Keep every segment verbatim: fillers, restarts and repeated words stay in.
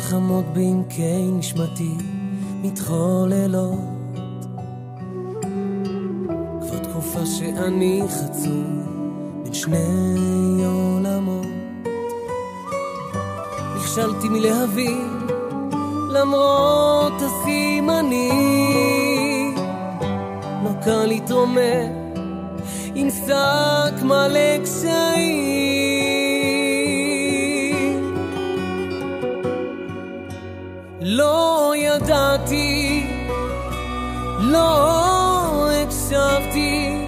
חמות בעמקי נשמתי מתחוללות, כבר תקופה שאני חצוי בין שני עולמות. נכשלתי מלהבין למרות הסימנים, לא קל להתרומם עם שק מלא קשיים. לא ידעתי, לא הקשבתי,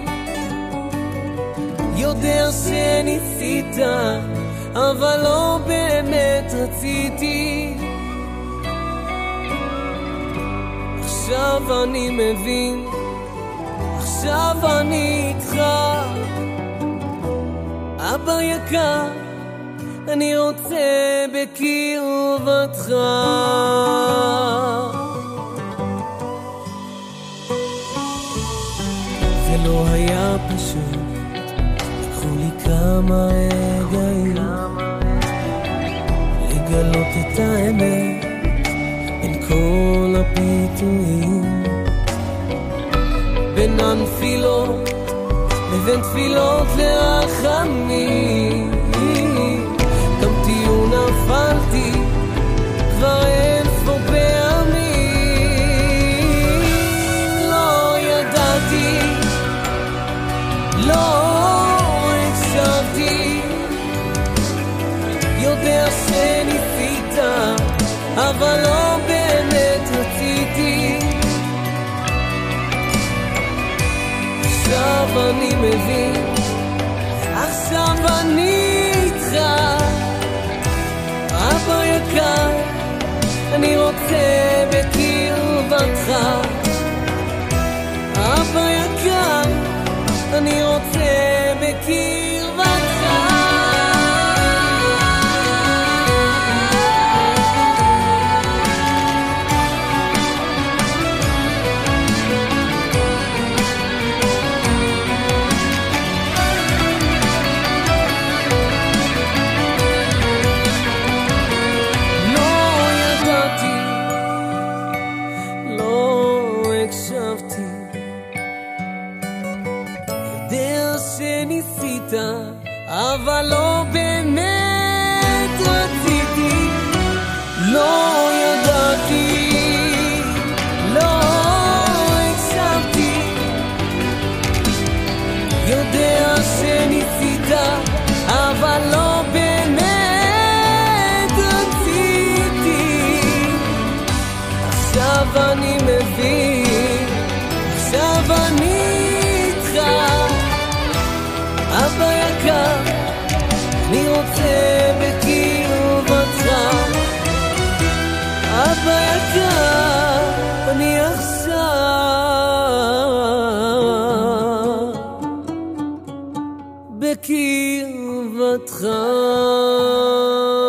יודע שניסית אבל לא באמת רציתי. עכשיו אני מבין, עכשיו אני איתך, אבא יקר, אני רוצה בקרבתך. זה לא היה פשוט, לקחו לי כמה רגעים לגלות את האמת בין כל הפיתויים, בין הנפילות לבין תפילות לרחמים. קמתי ונפלתי כבר אין פה פעמים. לא ידעתי, לא הקשבתי, יודע שניסית אבל לא באמת רציתי. עכשיו אני מבין, עכשיו אני איתך, אבא יקר, אני רוצה בקרבתך. אבא יקר, אני רוצה בקרבתך. אבל לא באמת רציתי. לא ידעתי, לא הקשבתי, יודע שניסית אבל לא באמת רציתי. עכשיו אני מבין, עכשיו אני איתך, אבא יקר, אני רוצה בקרבתך. אבא יקר, אני עכשיו בקרבתך.